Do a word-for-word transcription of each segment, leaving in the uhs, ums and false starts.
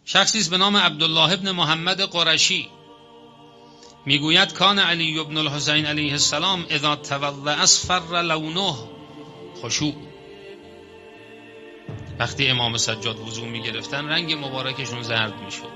شخصی است به نام عبدالله ابن محمد قرشی میگوید کان علی ابن الحسین علیه السلام اذا تولى اصفر لونه، خشوع. وقتی امام سجاد وضو میگرفتن رنگ مبارکشون زرد میشد،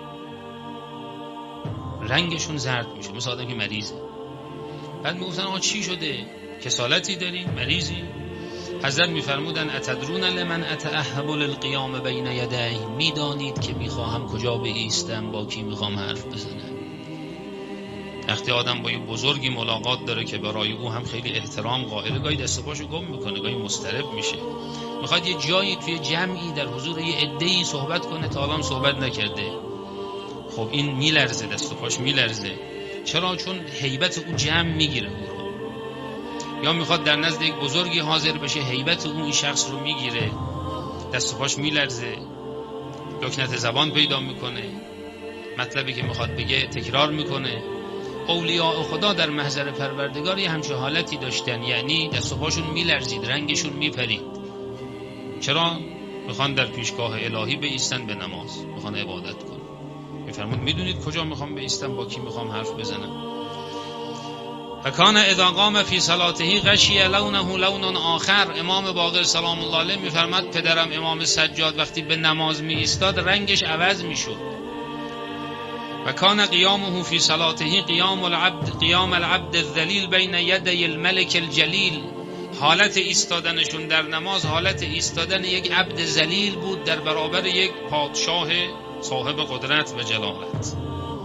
رنگشون زرد میشد، مثل آدم که مریضه. بعد میگفتن آقا چی شده؟ کسالتی دارین؟ مریضی؟ حضرت میفرمودن اتدرون لمن اتأهب للقیام بین یدی، میدانید که میخواهم کجا بایستم، با کی میخوام حرف بزنم. وقتی آدم با یه بزرگی ملاقات داره که برای او هم خیلی احترام قائله، گاهی دست و پاشو گم میکنه، گاهی مضطرب میشه، میخواد یه جایی توی جمعی در حضور یه عده‌ای صحبت کنه، تا الان صحبت نکرده. خب این میلرزه، دست و پاش میلرزه. چرا؟ چون هیبت او جمع میگیره او رو. یا میخواد در نزد یک بزرگی حاضر بشه، هیبت او این شخص رو میگیره، دست و پاش میلرزه، لکنت زبان پیدا میکنه، مطلبی که میخواد بگه تکرار میکنه. اولیاء خدا در محضر پروردگار یه همچه حالتی داشتن، یعنی دست و پاشون میلرزید، رنگشون میپرید. چرا؟ میخوان در پیشگاه الهی بایستن به نماز، میخوان عبادت کنن. میفرمود میدونید کجا میخوام بایستم، با کی میخوام حرف بزنم. فکان اذا قام فی صلاته غشی لونه لون آخر. امام باقر سلام الله علیه میفرماد پدرم امام سجاد وقتی به نماز می ایستاد رنگش عوض میشد. و کان قیامه فی صلاته قیام العبد قیام العبد الذلیل بین یدی الملک الجلیل. حالت ایستادنشون در نماز حالت ایستادن یک عبد ذلیل بود در برابر یک پادشاه صاحب قدرت و جلالت.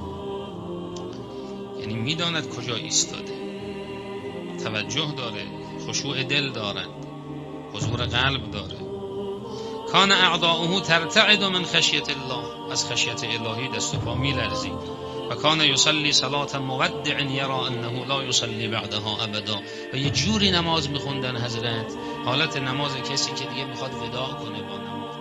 یعنی میداند کجا ایستاده، توجه داره، خشوع دل دارند، حضور قلب داره. کان اعضاؤه ترتعد من خشیت الله. از خشیت الهی دست و پا میلرزید. و کان یصلی صلاة مودع یرى انه لا یصلی بعدها ابدا. و یه جوری نماز میخوندن حضرت، حالت نماز کسی که دیگه میخواد وداع کنه با نماز.